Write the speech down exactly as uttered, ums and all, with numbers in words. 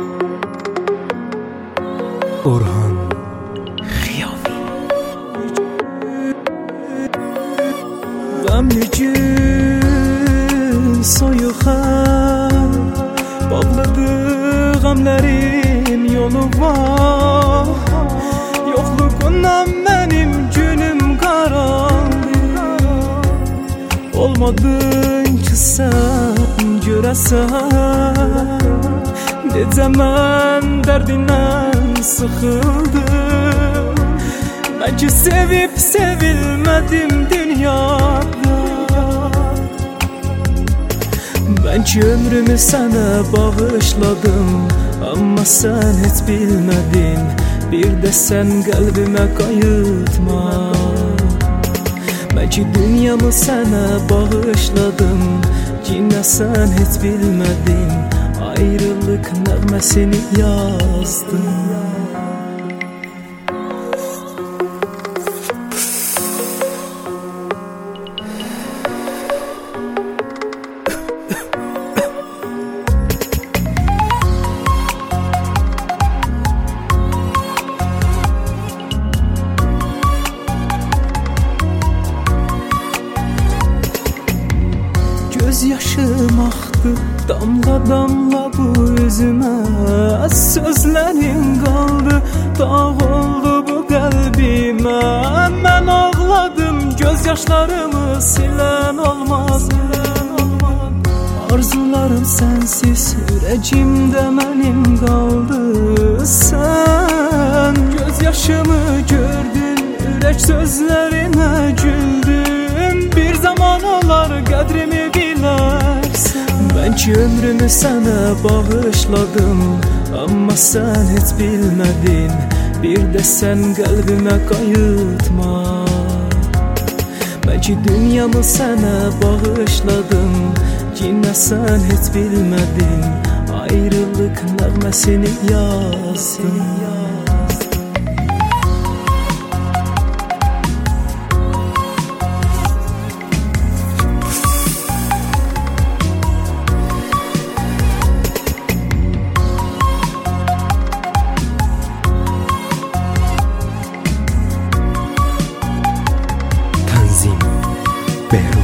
Orhan Xiyavi. Gamli gün soyuq bağladı gamlerin yolu var. Yokluğundan benim günüm karardı. Olmadın ki sen görəsən, necə mən dərdindən sıxıldım. Ben ki sevip sevilmedim dünyada. Ben ki ömrümü sana bağışladım, ama sen hiç bilmedin. Bir de sen kalbime kayıtma. Ben ki dünyamı sana bağışladım, yine sen hiç bilmedin. Ayrılık nəğməsini yazdım. Göz yaşım aktı damla damla bu üzüme. Sözlerin kaldı, dağ oldu bu kalbime. Ben ağladım, gözyaşlarımı silen olmaz. Arzularım sensiz yüreğimde benim kaldı. Sen gözyaşımı gördün, yürek sözlerine güldüm. Bir zaman olar kadrimi bilersen. Ben ki ömrümü sana bağışladım, ama sen hiç bilmedin. Bir de sen kalbime kayıtma. Ben ki dünyamı sana bağışladım, yine sen hiç bilmedin. Ayrılık nəğməsini yazdım. Tanzim Behruz.